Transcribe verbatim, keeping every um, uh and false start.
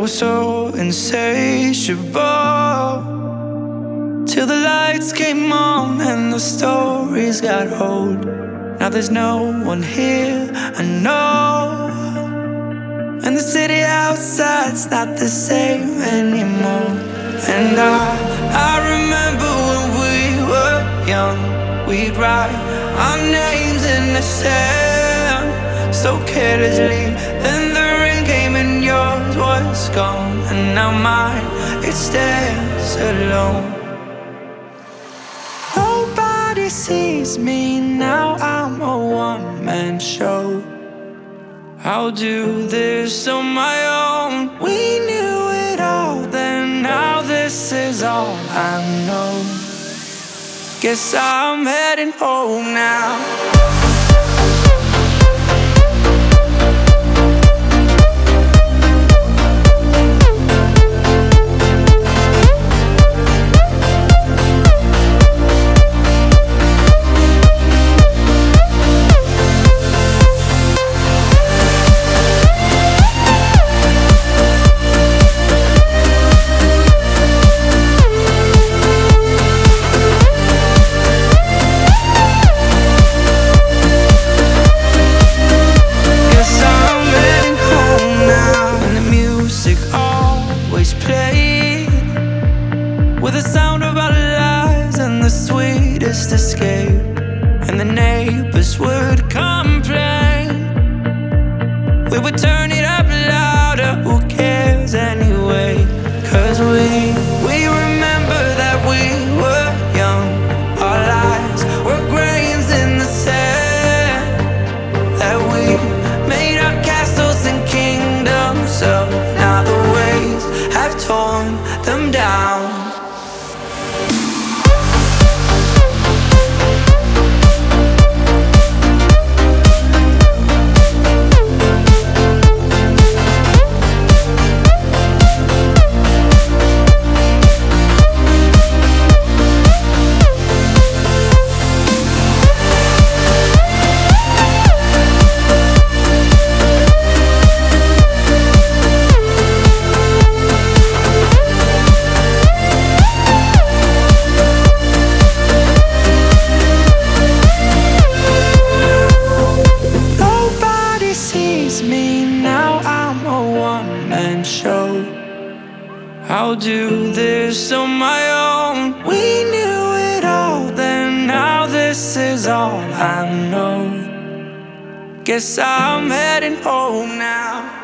was so insatiable, till the lights came on and the stories got old. Now there's no one here, I know, and the city outside's not the same anymore. And I, I remember when we were young, we'd write our names in the sand so carelessly. Then the rain came and yours was gone, and now mine, it stands alone. Nobody sees me now, I'm a one-man show. I'll do this on my own. We knew it all then, now this is all I know. Guess I'm heading home now. With the sound of our lives and the sweetest escape, and the neighbors would complain. We would turn it up louder, who cares anyway? Cause we, we remember that we were young. Our lives were grains in the sand, that we made our castles and kingdoms so now the waves have torn them down. Me now, I'm a one-man show. I'll do this on my own. We knew it all then, now this is all I know. Guess I'm heading home now.